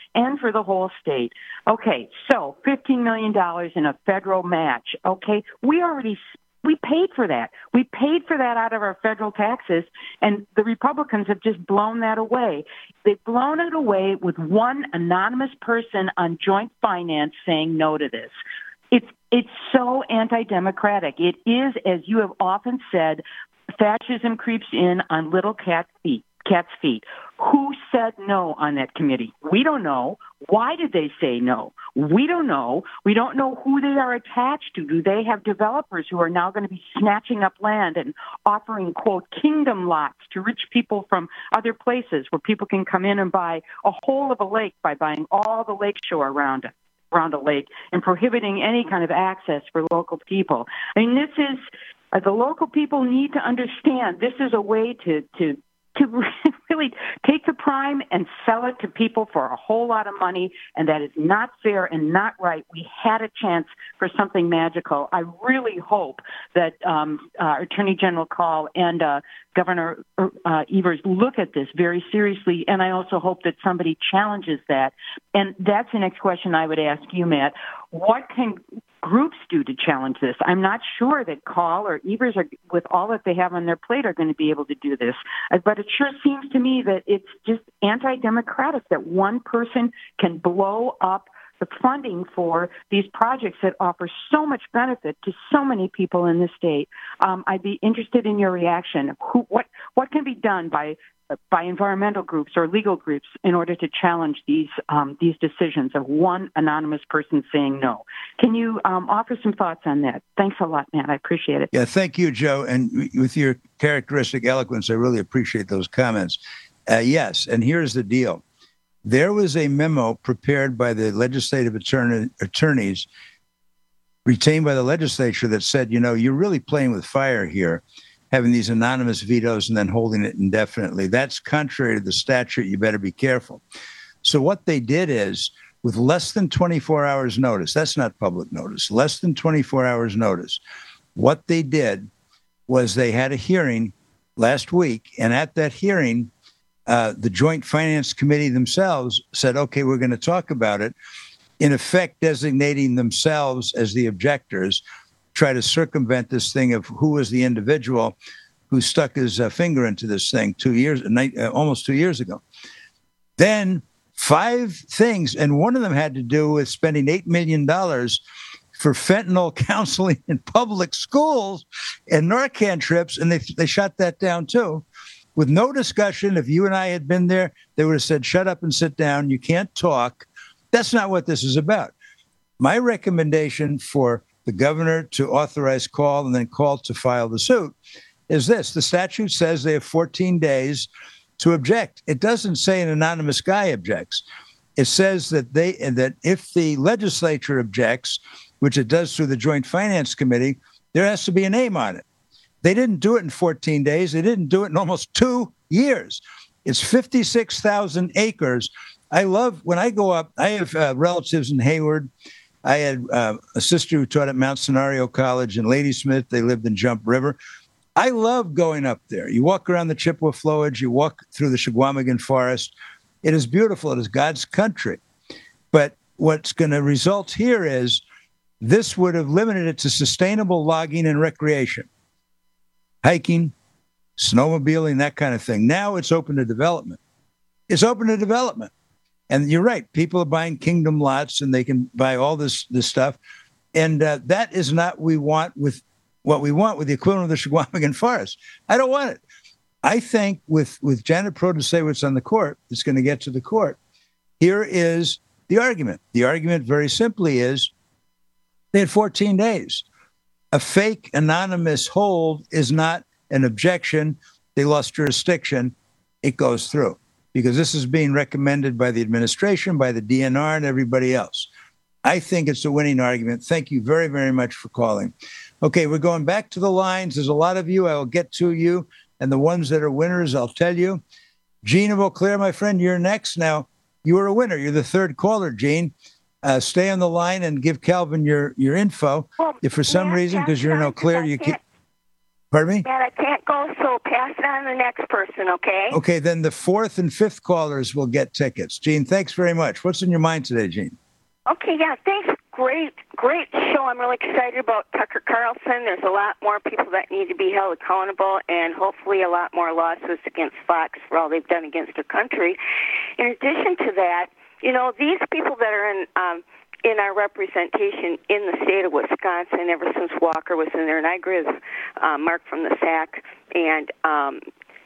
for the whole state. Okay, so fifteen million dollars in a federal match. Okay, we already we paid for that. We paid for that out of our federal taxes, and the Republicans have just blown that away. They've blown it away with one anonymous person on joint finance saying no to this. It's it's so anti-democratic. It is, as you have often said, fascism creeps in on little cat feet. Cat's feet. Who said no on that committee? We don't know. Why did they say no? We don't know. We don't know who they are attached to. Do they have developers who are now going to be snatching up land and offering, quote, kingdom lots to rich people from other places where people can come in and buy a whole of a lake by buying all the lakeshore around it? around a lake and prohibiting any kind of access for local people. I mean, this is, uh, the local people need to understand this is a way to, to, to really take the prime and sell it to people for a whole lot of money, and that is not fair and not right. We had a chance for something magical. I really hope that um, uh, Attorney General Kahl and uh, Governor uh, Evers look at this very seriously, and I also hope that somebody challenges that. And that's the next question I would ask you, Matt. What can groups do to challenge this? I'm not sure that Kahl or Evers, are, with all that they have on their plate, are going to be able to do this. But it sure seems to me that it's just anti-democratic that one person can blow up the funding for these projects that offer so much benefit to so many people in the state. Um, I'd be interested in your reaction. Who, what, what can be done by by environmental groups or legal groups in order to challenge these um, these decisions of one anonymous person saying no? Can you um, offer some thoughts on that? Thanks a lot, Matt. I appreciate it. Yeah, thank you, Joe. And with your characteristic eloquence, I really appreciate those comments. Uh, yes, and here's the deal. There was a memo prepared by the legislative attorney, attorneys retained by the legislature that said, you know, you're really playing with fire here, having these anonymous vetoes and then holding it indefinitely. That's contrary to the statute. You better be careful. So what they did is, with less than twenty-four hours notice, that's not public notice, less than twenty-four hours notice, what they did was they had a hearing last week, and at that hearing, uh, the Joint Finance Committee themselves said, okay, we're going to talk about it, in effect designating themselves as the objectors, try to circumvent this thing of who was the individual who stuck his uh, finger into this thing two years, uh, almost two years ago. Then five things, and one of them had to do with spending eight million dollars for fentanyl counseling in public schools and Narcan trips, and they they shut that down too, with no discussion. If you and I had been there, they would have said, shut up and sit down. You can't talk. That's not what this is about. My recommendation for the governor to authorize Kahl and then Kahl to file the suit is this. The statute says they have fourteen days to object. It doesn't say an anonymous guy objects. It says that they that if the legislature objects, which it does through the Joint Finance Committee, there has to be a name on it. They didn't do it in fourteen days. They didn't do it in almost two years. It's fifty-six thousand acres. I love, when I go up, I have uh, relatives in Hayward. I had uh, a sister who taught at Mount Scenario College in Ladysmith. They lived in Jump River. I love going up there. You walk around the Chippewa Flowage. You walk through the Shagwamigan Forest. It is beautiful. It is God's country. But what's going to result here is this would have limited it to sustainable logging and recreation, hiking, snowmobiling, that kind of thing. Now it's open to development. It's open to development. And you're right. People are buying kingdom lots and they can buy all this, this stuff. And uh, that is not we want with what we want with the equivalent of the Shagwamigan Forest. I don't want it. I think with, with Janet Protasewicz on the court, it's going to get to the court. Here is the argument. The argument very simply is they had fourteen days. A fake anonymous hold is not an objection. They lost jurisdiction. It goes through because this is being recommended by the administration, by the D N R, and everybody else. I think it's a winning argument. Thank you very, very much for calling. Okay, we're going back to the lines. There's a lot of you. I will get to you. And the ones that are winners, I'll tell you. Gene of Eau Claire, my friend, you're next. Now, you are a winner. You're the third caller, Gene. Uh, stay on the line and give Calvin your, your info. Well, if for some reason, because you're in Eau Claire, you can't. Pardon me? Matt, I can't go, so pass it on to the next person, okay? Okay, then the fourth and fifth callers will get tickets. Gene, thanks very much. What's in your mind today, Gene? Okay, yeah, thanks. Great, great show. I'm really excited about Tucker Carlson. There's a lot more people that need to be held accountable, and hopefully a lot more lawsuits against Fox for all they've done against their country. In addition to that, you know, these people that are in um, in our representation in the state of Wisconsin ever since Walker was in there, and I agree with uh, Mark from the S A C and um,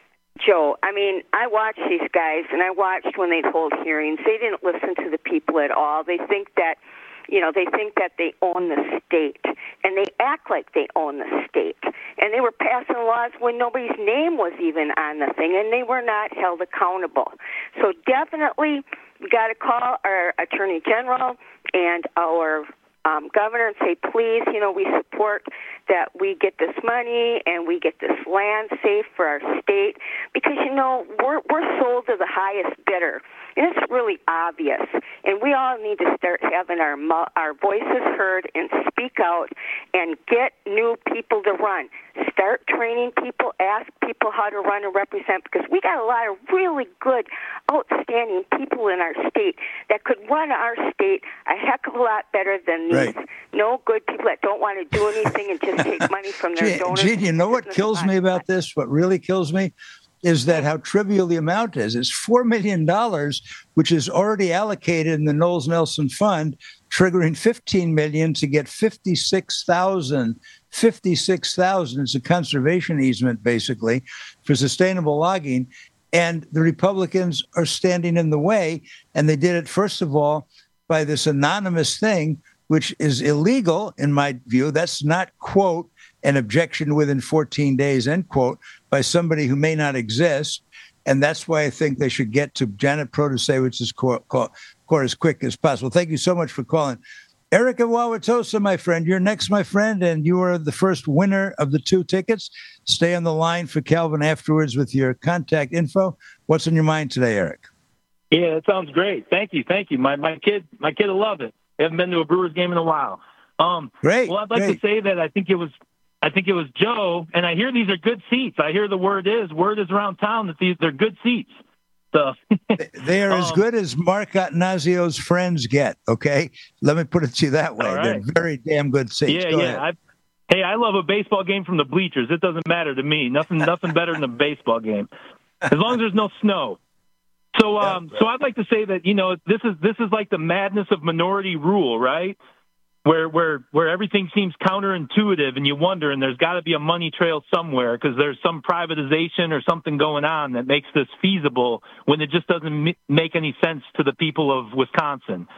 Joe. I mean, I watched these guys, and I watched when they'd hold hearings. They didn't listen to the people at all. They think that, you know, they think that they own the state, and they act like they own the state. And they were passing laws when nobody's name was even on the thing, and they were not held accountable. So definitely, we got to call our Attorney General and our um, governor and say, please, you know, we support that we get this money and we get this land safe for our state, because, you know, we're we're sold to the highest bidder. And it's really obvious. And we all need to start having our our voices heard and speak out and get new people to run. Start training people, ask people how to run and represent, because we got a lot of really good, outstanding people in our state that could run our state a heck of a lot better than these Right. no good people that don't want to do anything and just take money from their Gene, donors. Gene, you know what kills me about this? What really kills me is that how trivial the amount is. It's four million dollars, which is already allocated in the Knowles Nelson Fund, triggering fifteen million dollars to get fifty-six thousand. fifty-six thousand is a conservation easement, basically, for sustainable logging. And the Republicans are standing in the way. And they did it, first of all, by this anonymous thing, which is illegal, in my view. That's not, quote, an objection within fourteen days, end quote, by somebody who may not exist. And that's why I think they should get to Janet Protasiewicz's court, court, court as quick as possible. Thank you so much for calling. Eric in Wauwatosa, my friend, you're next, my friend, and you are the first winner of the two tickets. Stay on the line for Calvin afterwards with your contact info. What's on your mind today, Eric? Yeah, that sounds great. Thank you, thank you. My my kid, my kid will love it. I haven't been to a Brewers game in a while. Um, great. Well, I'd like great. to say that I think it was, I think it was Joe, and I hear these are good seats. I hear the word is word is around town that these they're good seats. So they are as um, good as Mark Attanazio's friends get. Okay, let me put it to you that way. Right. They're very damn good seats. Yeah, Go yeah. I, hey, I love a baseball game from the bleachers. It doesn't matter to me. Nothing, nothing better than a baseball game, as long as there's no snow. So, um, yeah, right. so I'd like to say that, you know, this is this is like the madness of minority rule, right? Where where where everything seems counterintuitive, and you wonder, and there's got to be a money trail somewhere because there's some privatization or something going on that makes this feasible when it just doesn't m- make any sense to the people of Wisconsin.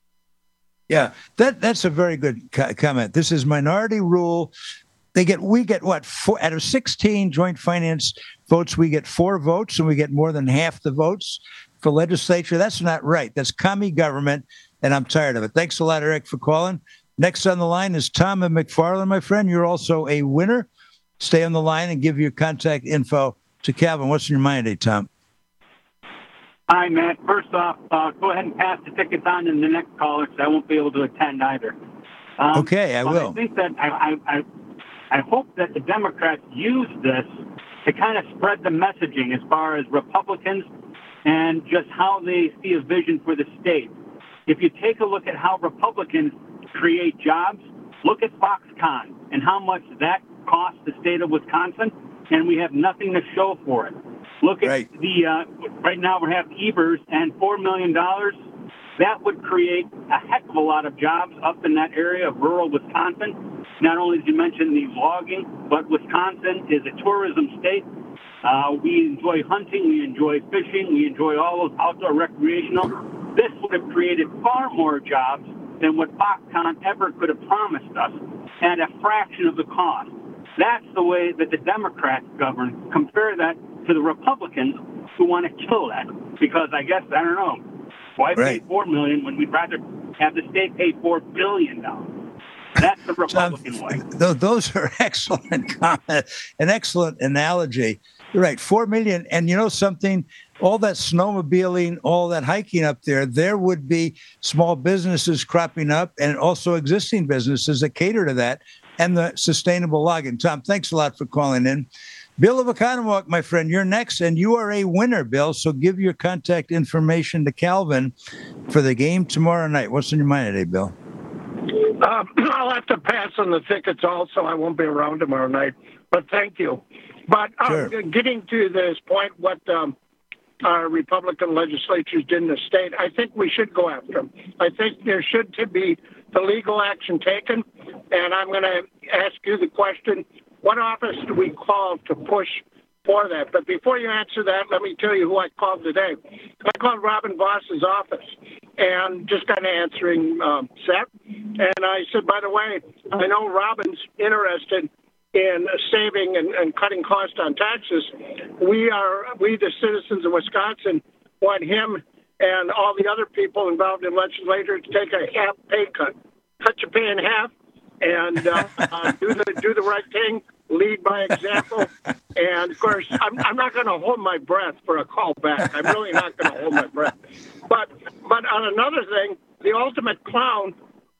Yeah, that that's a very good co- comment. This is minority rule. They get we get what four out of sixteen joint finance votes. We get four votes, and we get more than half the votes for legislature. That's not right. That's commie government, and I'm tired of it. Thanks a lot, Eric, for calling. Next on the line is Tom and McFarland, my friend. You're also a winner. Stay on the line and give your contact info to Calvin. What's in your mind today, Tom? Hi, Matt. First off, uh, go ahead and pass the tickets on to the next caller because I won't be able to attend either. Um, okay, I will. I think that I, I, I, I hope that the Democrats use this to kind of spread the messaging as far as Republicans and just how they see a vision for the state. If you take a look at how Republicans create jobs, look at Foxconn and how much that costs the state of Wisconsin, and we have nothing to show for it. Look at right. the, uh, right now we have Evers and four million dollars. That would create a heck of a lot of jobs up in that area of rural Wisconsin. Not only did you mention the logging, but Wisconsin is a tourism state. Uh, we enjoy hunting, we enjoy fishing, we enjoy all of outdoor recreational. This would have created far more jobs than what Foxconn ever could have promised us at a fraction of the cost. That's the way that the Democrats govern. Compare that to the Republicans who want to kill that. Because I guess, I don't know, why right. pay four million dollars when we'd rather have the state pay four billion dollars? That's the Republican um, way. Those are excellent comments, an excellent analogy. You're right, four million dollars. And you know something? All that snowmobiling, all that hiking up there, there would be small businesses cropping up and also existing businesses that cater to that. and the sustainable logging. Tom, thanks a lot for calling in. Bill of Oconomowoc, my friend, you're next, and you are a winner, Bill. So give your contact information to Calvin for the game tomorrow night. What's on your mind today, Bill? Uh, I'll have to pass on the tickets also. I won't be around tomorrow night, but thank you. But uh, Sure. getting to this point, what um, our Republican legislatures did in the state, I think we should go after them. I think there should be the legal action taken, and I'm going to ask you the question, what office do we call to push for that? But before you answer that, let me tell you who I called today. I called Robin Voss's office, and just kind of answering um, Seth. And I said, by the way, I know Robin's interested in saving and, and cutting costs on taxes. We are, we the citizens of Wisconsin, want him and all the other people involved in legislature to take a half pay cut. Cut your pay in half and uh, uh, do the do the right thing, lead by example. And, of course, I'm, I'm not going to hold my breath for a call back. I'm really not going to hold my breath. But but on another thing, the ultimate clown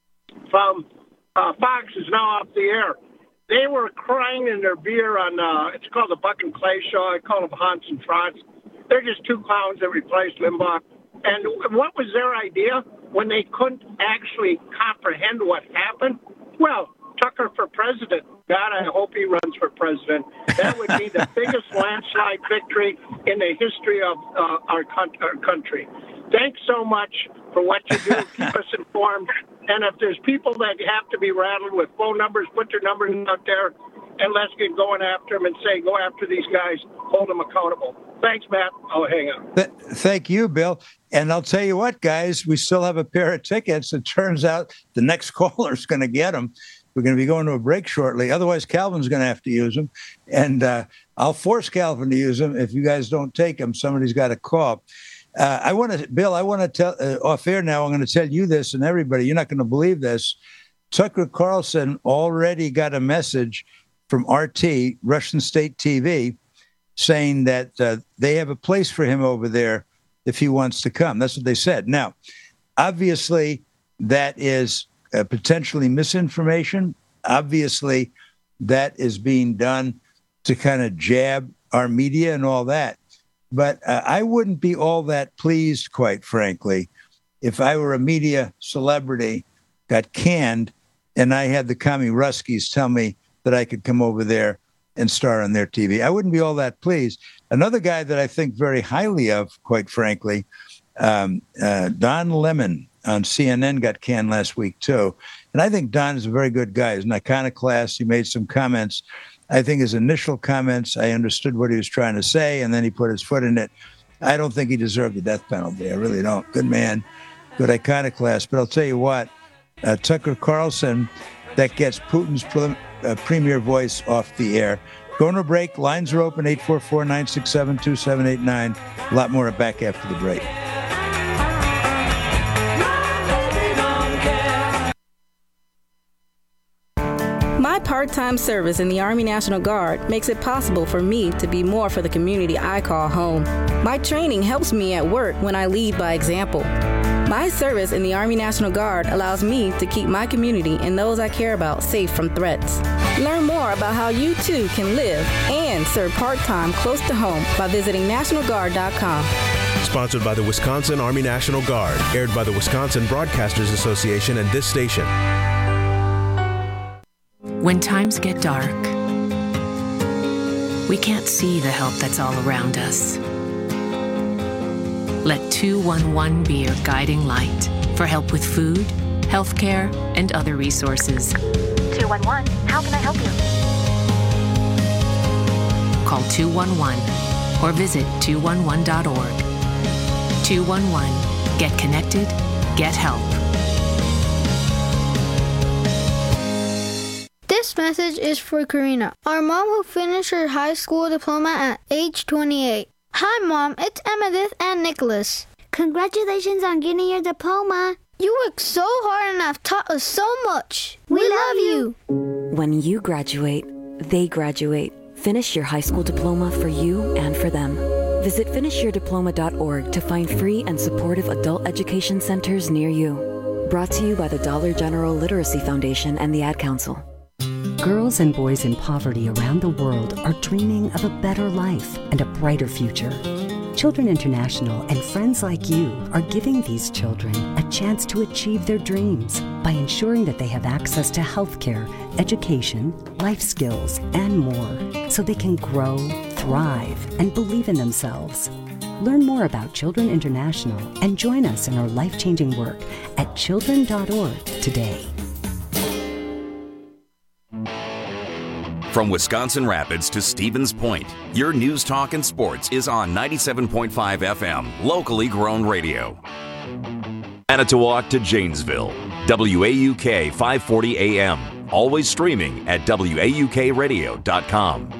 from uh, Fox is now off the air. They were crying in their beer on, uh, it's called the Buck and Clay Show. I call them Hans and Franz. They're just two clowns that replaced Limbaugh. And what was their idea when they couldn't actually comprehend what happened? Well, Tucker for president. God, I hope he runs for president. That would be the biggest landslide victory in the history of uh, our, con- our country. Thanks so much for what you do. Keep us informed. And if there's people that have to be rattled with phone numbers, put their numbers out there, and let's get going after them and say, go after these guys, hold them accountable. Thanks, Matt. I'll hang up. Th- thank you, Bill. And I'll tell you what, guys, we still have a pair of tickets. It turns out the next caller is going to get them. We're going to be going to a break shortly. Otherwise, Calvin's going to have to use them. And uh, I'll force Calvin to use them. If you guys don't take them, somebody's got to call. Uh, I want to, Bill, I want to tell, uh, off air now, I'm going to tell you this and everybody, you're not going to believe this. Tucker Carlson already got a message from R T, Russian State T V, saying that uh, they have a place for him over there if he wants to come. That's what they said. Now, obviously, that is uh, potentially misinformation. Obviously, that is being done to kind of jab our media and all that. But uh, I wouldn't be all that pleased, quite frankly, if I were a media celebrity, got canned, and I had the commie Ruskies tell me that I could come over there and star on their T V. I wouldn't be all that pleased. Another guy that I think very highly of, quite frankly, um, uh, Don Lemon on C N N got canned last week, too. And I think Don is a very good guy. He's an iconoclast. He made some comments. I think his initial comments, I understood what he was trying to say, and then he put his foot in it. I don't think he deserved the death penalty. I really don't. Good man, good iconoclast. But I'll tell you what, uh, Tucker Carlson, that gets Putin's prelim- uh, premier voice off the air. Going to a break. Lines are open, eight four four, nine six seven, two seven eight nine. A lot more back after the break. My part-time service in the Army National Guard makes it possible for me to be more for the community I call home. My training helps me at work when I lead by example. My service in the Army National Guard allows me to keep my community and those I care about safe from threats. Learn more about how you too can live and serve part-time close to home by visiting national guard dot com. Sponsored by the Wisconsin Army National Guard, aired by the Wisconsin Broadcasters Association and this station. When times get dark, we can't see the help that's all around us. Let two one one be your guiding light for help with food, healthcare, and other resources. two one one, how can I help you? Call two one one or visit two one one dot org. two one one, get connected, get help. This message is for Karina, our mom who finished her high school diploma at age twenty-eight. Hi, Mom. It's Emmettith and Nicholas. Congratulations on getting your diploma. You worked so hard and have taught us so much. We, we love you. When you graduate, they graduate. Finish your high school diploma for you and for them. Visit finish your diploma dot org to find free and supportive adult education centers near you. Brought to you by the Dollar General Literacy Foundation and the Ad Council. Girls and boys in poverty around the world are dreaming of a better life and a brighter future. Children International and friends like you are giving these children a chance to achieve their dreams by ensuring that they have access to healthcare, education, life skills, and more, so they can grow, thrive, and believe in themselves. Learn more about Children International and join us in our life-changing work at children dot org today. From Wisconsin Rapids to Stevens Point, your news, talk, and sports is on ninety-seven point five F M, locally grown radio. Manitowoc to Janesville, W A U K five forty A M, always streaming at W A U K radio dot com.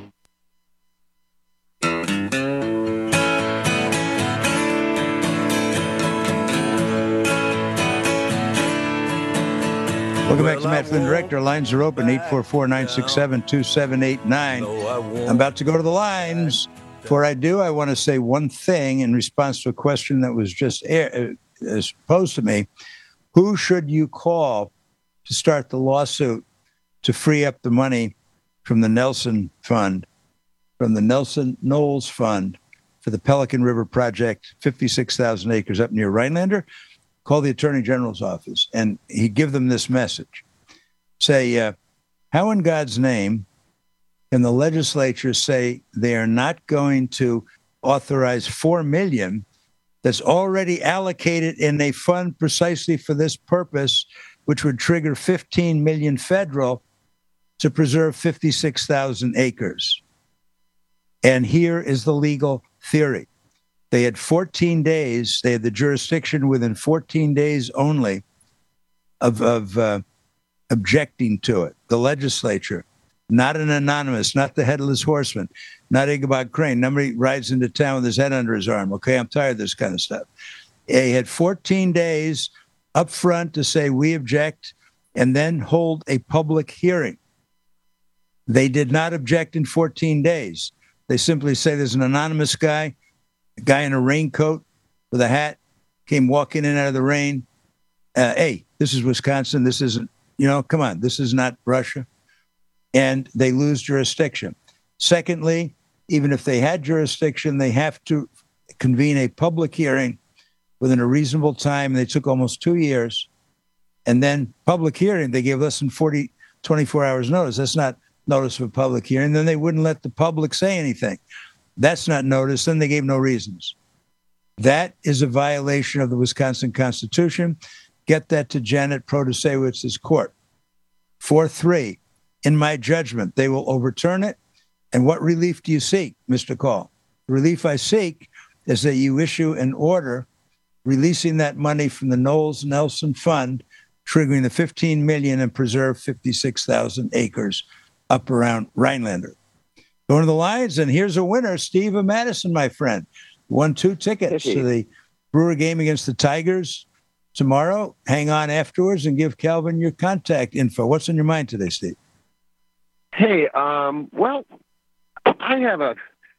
Welcome back to Matt Flynn Direct. Our lines are open, eight four four, nine six seven, two seven eight nine. I'm about to go to the lines. Before I do, I want to say one thing in response to a question that was just air, uh, posed to me. Who should you call to start the lawsuit to free up the money from the Nelson Fund, from the Nelson Knowles Fund for the Pelican River Project, fifty-six thousand acres up near Rhinelander? Call the Attorney General's office, and he give them this message. Say, uh, how in God's name can the legislature say they are not going to authorize four million dollars that's already allocated in a fund precisely for this purpose, which would trigger fifteen million dollars federal to preserve fifty-six thousand acres? And here is the legal theory. They had fourteen days. They had the jurisdiction within fourteen days only of, of uh, objecting to it. The legislature, not an anonymous, not the headless horseman, not Ichabod Crane. Nobody rides into town with his head under his arm. Okay, I'm tired of this kind of stuff. They had fourteen days up front to say we object and then hold a public hearing. They did not object in fourteen days. They simply say there's an anonymous guy, a guy in a raincoat with a hat, came walking in out of the rain. Uh, hey, this is Wisconsin. This isn't, you know, come on, this is not Russia. And they lose jurisdiction. Secondly, even if they had jurisdiction, they have to convene a public hearing within a reasonable time. They took almost two years. And then public hearing, they gave less than forty, twenty-four hours notice. That's not notice of a public hearing. Then they wouldn't let the public say anything. That's not notice. Then they gave no reasons. That is a violation of the Wisconsin Constitution. Get that to Janet Protasewicz's court. four three, in my judgment, they will overturn it. And what relief do you seek, Mister Call? The relief I seek is that you issue an order releasing that money from the Knowles Nelson Fund, triggering the fifteen million dollars and preserve fifty-six thousand acres up around Rhinelander. Going to the Lions, and here's a winner, Steve of Madison, my friend. Won two tickets to the Brewer game against the Tigers tomorrow. Hang on afterwards and give Calvin your contact info. What's on your mind today, Steve? Hey, um, well, I have a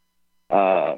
uh,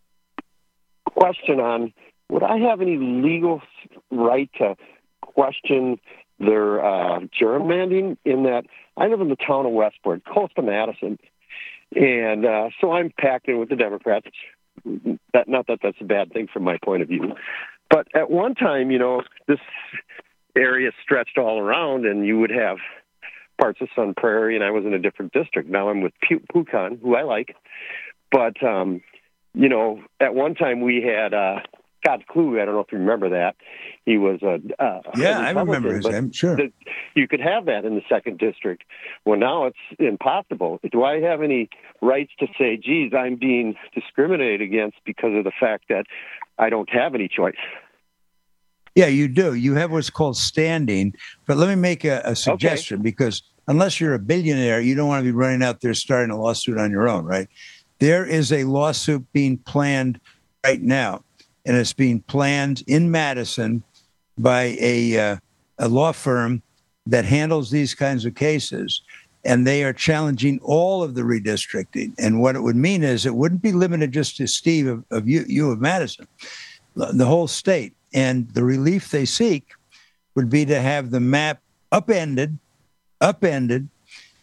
question on, would I have any legal right to question their uh, gerrymandering, in that I live in the town of Westport, close to Madison, and uh, so I'm packed in with the Democrats. That, not that that's a bad thing from my point of view, but at one time, you know, this area stretched all around, and you would have parts of Sun Prairie, and I was in a different district. Now I'm with Pucon, who I like, but um, you know, at one time we had uh, Scott Klug. I don't know if you remember that. He was a uh, yeah, a I remember his name. Sure, the, you could have that in the second district. Well, now it's impossible. Do I have any rights to say, "Geez, I'm being discriminated against because of the fact that I don't have any choice"? Yeah, you do. You have what's called standing. But let me make a, a suggestion, okay, because unless you're a billionaire, you don't want to be running out there starting a lawsuit on your own, right? There is a lawsuit being planned right now, and it's being planned in Madison by a uh, a law firm that handles these kinds of cases, and they are challenging all of the redistricting. And what it would mean is it wouldn't be limited just to Steve of, of you, you of Madison, the whole state. And the relief they seek would be to have the map upended, upended,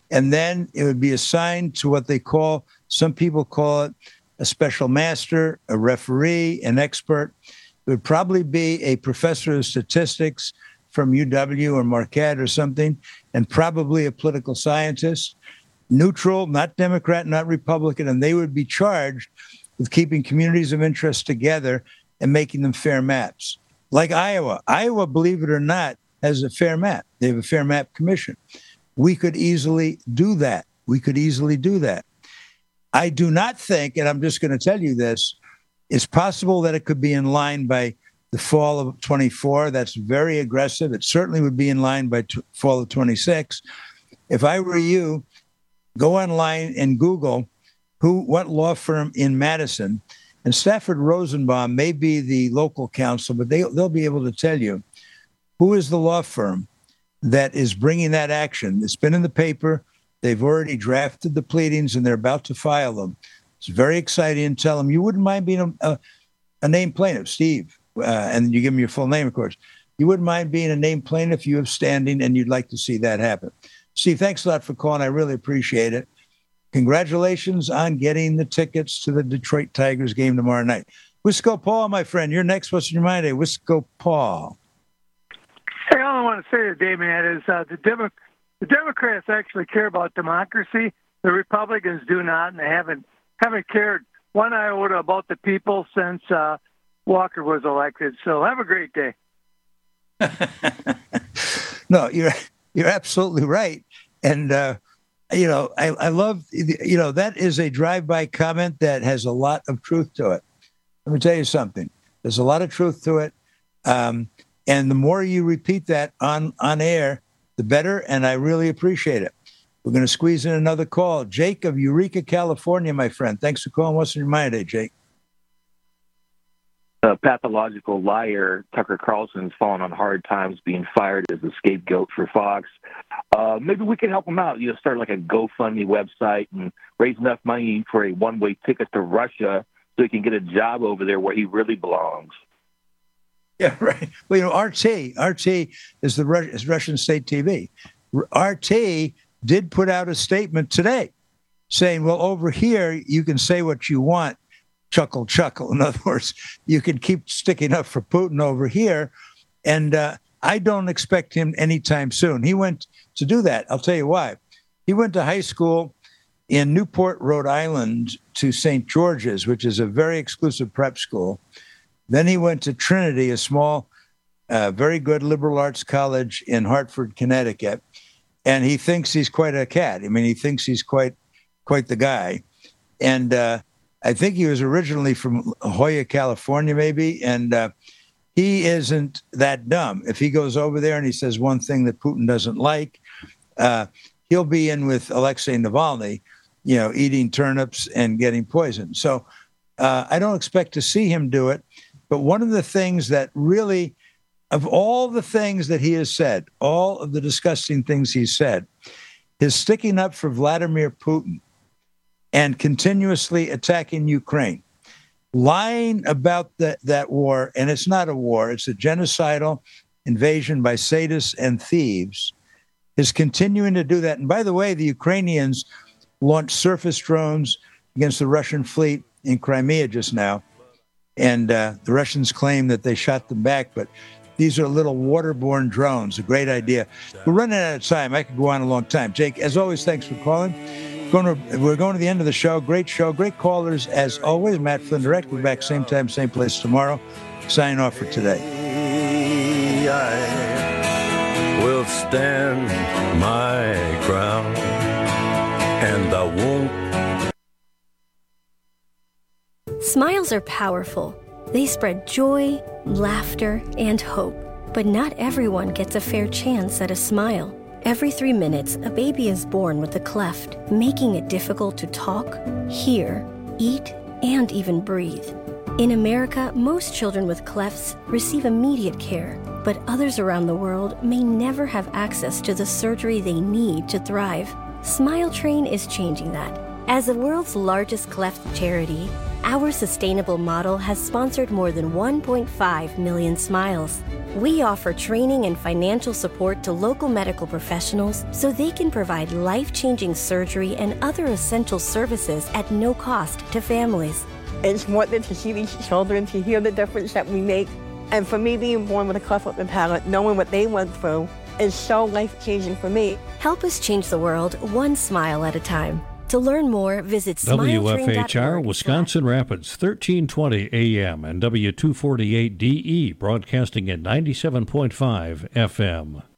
And then it would be assigned to what they call, some people call it a special master, a referee, an expert. It would probably be a professor of statistics from U W or Marquette or something, and probably a political scientist, neutral, not Democrat, not Republican, and they would be charged with keeping communities of interest together and making them fair maps. Like Iowa. Iowa, believe it or not, has a fair map. They have a fair map commission. We could easily do that. We could easily do that. I do not think, and I'm just going to tell you this, it's possible that it could be in line by the fall of twenty-four. That's very aggressive. It certainly would be in line by t- fall of twenty-six. If I were you, go online and Google who, what law firm in Madison, and Stafford Rosenbaum may be the local counsel, but they, they'll be able to tell you who is the law firm that is bringing that action. It's been in the paper. They've already drafted the pleadings and they're about to file them. It's very exciting. And tell them you wouldn't mind being a, a, a named plaintiff, Steve, uh, and you give them your full name, of course. You wouldn't mind being a named plaintiff. You have standing and you'd like to see that happen. Steve, thanks a lot for calling. I really appreciate it. Congratulations on getting the tickets to the Detroit Tigers game tomorrow night. Wisco Paul, my friend, you're next. What's in your mind today? Wisco Paul. Hey, all I want to say today, man, is uh, the, Demo- the Democrats actually care about democracy. The Republicans do not, and they haven't haven't cared one iota about the people since uh, Walker was elected. So have a great day. No, you're you're absolutely right, and uh, you know I, I love you know that is a drive-by comment that has a lot of truth to it. Let me tell you something. There's a lot of truth to it. Um, And the more you repeat that on, on air, the better, and I really appreciate it. We're going to squeeze in another call. Jake of Eureka, California, my friend. Thanks for calling. What's in your mind today, Jake? A pathological liar, Tucker Carlson's fallen on hard times, being fired as a scapegoat for Fox. Uh, maybe we can help him out. You know, start like a GoFundMe website and raise enough money for a one-way ticket to Russia so he can get a job over there where he really belongs. Yeah, right. Well, you know, R T, R T is the Ru- is Russian state T V. R T did put out a statement today saying, well, over here, you can say what you want, chuckle, chuckle. In other words, you can keep sticking up for Putin over here. And uh, I don't expect him anytime soon. He went to do that. I'll tell you why. He went to high school in Newport, Rhode Island, to Saint George's, which is a very exclusive prep school. Then he went to Trinity, a small, uh, very good liberal arts college in Hartford, Connecticut. And he thinks he's quite a cat. I mean, he thinks he's quite quite the guy. And uh, I think he was originally from La Jolla, California, maybe. And uh, he isn't that dumb. If he goes over there and he says one thing that Putin doesn't like, uh, he'll be in with Alexei Navalny, you know, eating turnips and getting poisoned. So uh, I don't expect to see him do it. But one of the things that really, of all the things that he has said, all of the disgusting things he's said, his sticking up for Vladimir Putin and continuously attacking Ukraine, lying about the, that war, and it's not a war, it's a genocidal invasion by sadists and thieves, is continuing to do that. And by the way, the Ukrainians launched surface drones against the Russian fleet in Crimea just now. And uh, the Russians claim that they shot them back, but these are little waterborne drones. A great idea. We're running out of time. I could go on a long time. Jake, as always, thanks for calling. Going to, we're going to the end of the show. Great show. Great callers, as always. Matt Flynn Direct. We'll be back same time, same place tomorrow. Signing off for today. I will stand my ground, and I won't. Smiles are powerful. They spread joy, laughter, and hope. But not everyone gets a fair chance at a smile. Every three minutes, a baby is born with a cleft, making it difficult to talk, hear, eat, and even breathe. In America, most children with clefts receive immediate care, but others around the world may never have access to the surgery they need to thrive. Smile Train is changing that. As the world's largest cleft charity, Our sustainable model has sponsored more than one point five million smiles. We offer training and financial support to local medical professionals so they can provide life-changing surgery and other essential services at no cost to families. It's important to see these children, to hear the difference that we make. And for me, being born with a cleft lip and palate, knowing what they went through is so life-changing for me. Help us change the world one smile at a time. To learn more, visit W F H R Wisconsin Rapids, thirteen twenty A M and W two forty-eight D E, broadcasting at ninety-seven point five F M.